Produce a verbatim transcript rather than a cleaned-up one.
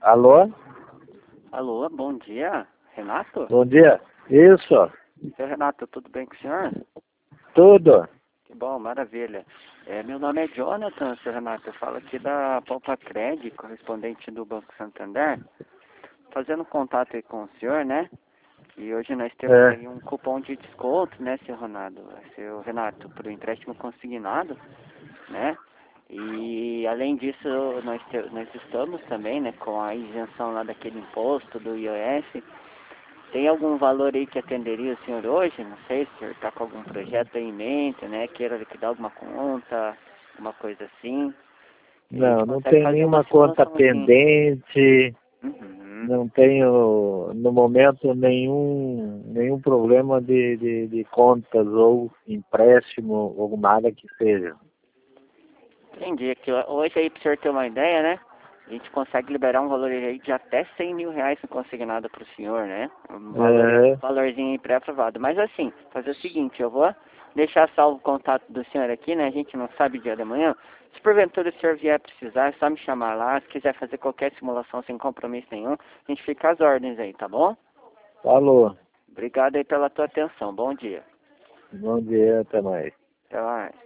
Alô? Alô, bom dia, Renato? Bom dia. Isso, Seu Renato, tudo bem com o senhor? tudo. Que bom, maravilha. É, meu nome é Jonathan, seu Renato, eu falo aqui da Poupa Cred, correspondente do Banco Santander, fazendo contato aí com o senhor, né? E hoje nós temos É, aí um cupom de desconto, né, seu Renato, seu Renato, para o empréstimo consignado, né? E além disso, nós, te- nós estamos também, né, com a isenção lá daquele imposto do I O S. Tem algum valor aí que atenderia o senhor hoje? Não sei se o senhor está com algum projeto aí em mente, né? Queira liquidar alguma conta, alguma coisa assim. E a gente não, não consegue tenho fazer uma nenhuma conta simulação assim. pendente, Uhum. não tenho, no momento, nenhum, nenhum problema de, de, de contas ou empréstimo ou nada que seja. Entendi. Que hoje aí, para o senhor ter uma ideia, né? A gente consegue liberar um valor aí de até cem mil reais consignado para o senhor, né? Um valor, É, valorzinho aí pré-aprovado. Mas assim, fazer o seguinte, eu vou deixar salvo o contato do senhor aqui, né? A gente não sabe dia de manhã. Se porventura o senhor vier precisar, é só me chamar lá. Se quiser fazer qualquer simulação sem compromisso nenhum, a gente fica às ordens aí, tá bom? falou. Obrigado aí pela tua atenção. Bom dia. Bom dia, até mais. Até mais.